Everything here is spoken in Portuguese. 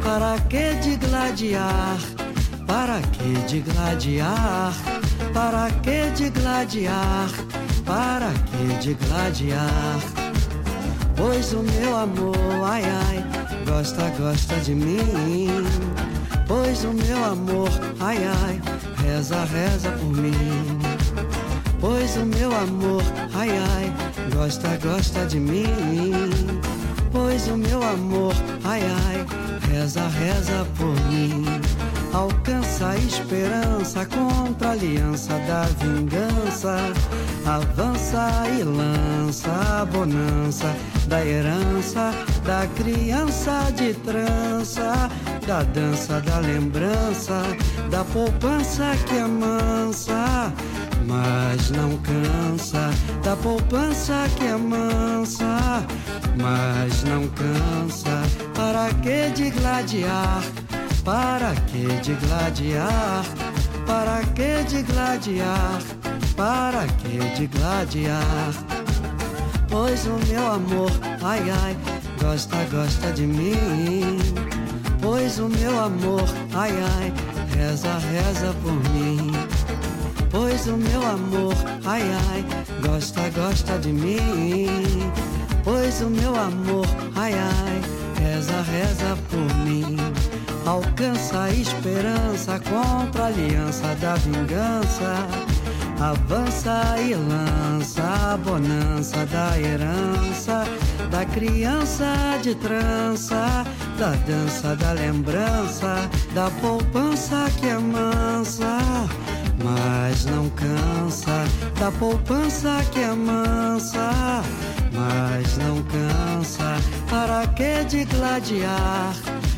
Para que de gladiar? Para que de gladiar? Para que de gladiar? Para que de gladiar? Pois o meu amor, ai ai, gosta, gosta de mim. Pois o meu amor, ai ai, reza, reza por mim. Pois o meu amor, ai ai, gosta, gosta de mim. Pois o meu amor, ai ai, reza, reza por mim. Alcança a esperança contra a aliança da vingança. Avança e lança a bonança da herança, da criança de trança, da dança da lembrança, da poupança que amansa, mas não cansa, da poupança que amansa, mas não cansa. Para que de gladiar? Para que de gladiar? Para que de gladiar? Para que de gladiar? Pois o meu amor, ai ai, gosta, gosta de mim. Pois o meu amor, ai ai, reza, reza por mim. Pois o meu amor, ai ai, gosta, gosta de mim. Pois o meu amor, ai ai, reza, reza por mim. Alcança a esperança contra a aliança da vingança. Avança e lança a bonança da herança, da criança de trança, da dança da lembrança, da poupança que amansa, mas não cansa, da poupança que amansa, mas não cansa. Para que de gladiar?